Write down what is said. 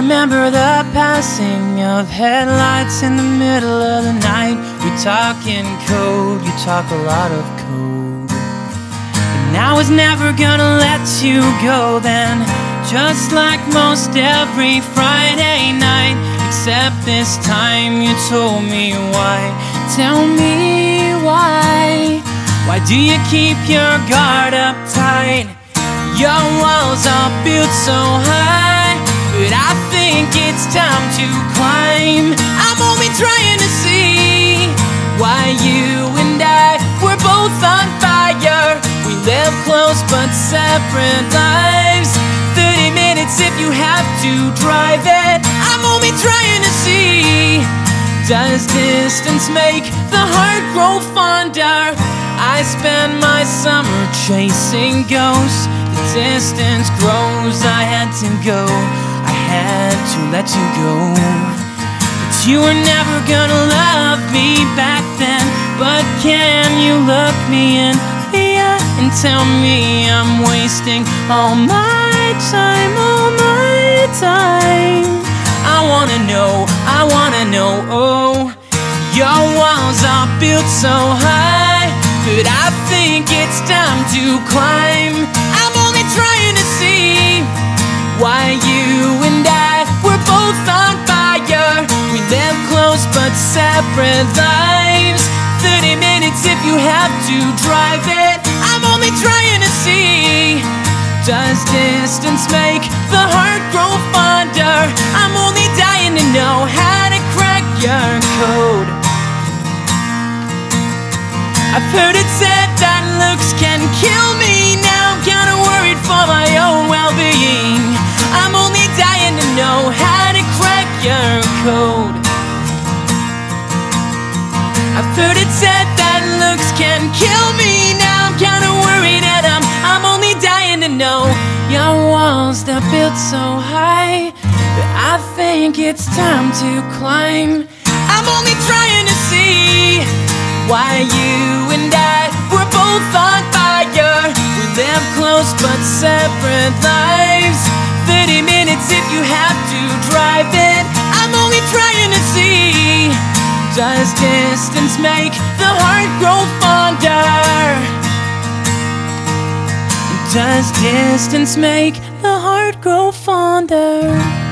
remember the passing of headlights in the middle of the night. We talk in code, you talk a lot of code. And I was never gonna let you go then, just like most every Friday night. Except this time you told me why. Tell me why. Why do you keep your guard up tight? Your walls are built so high, but I think it's time to climb. I'm only trying to see why you and I were both on fire. We live close but separate lives. 30 minutes if you have to drive it. I'm only trying to see, does distance make the heart grow fonder? I spend my summer chasing ghosts. The distance grows, I had to go. I had to let you go. But you were never gonna love me back then. But can you look me in the eye and tell me I'm wasting all my time, all my time? I wanna know, oh. Your walls are built so high, but I think it's time to climb. I'm only trying to see why you and I were both on fire. We live close but separate lives. 30 minutes if you have to drive it. I'm only trying to see, does distance make the heart grow fonder? I'm only dying to know how to crack your code. I've heard it said that looks can kill me. Now I'm kinda worried for my own well-being. I'm only dying to know how to crack your code. I've heard it said that looks can kill me. Now I'm kinda worried and I'm only dying to know. Your walls, they're built so high, but I think it's time to climb. I'm only trying to see why you and I were both on fire. We live close but separate lives. 30 minutes if you have to drive it. I'm only trying to see, does distance make the heart grow fonder? Does distance make the heart grow fonder?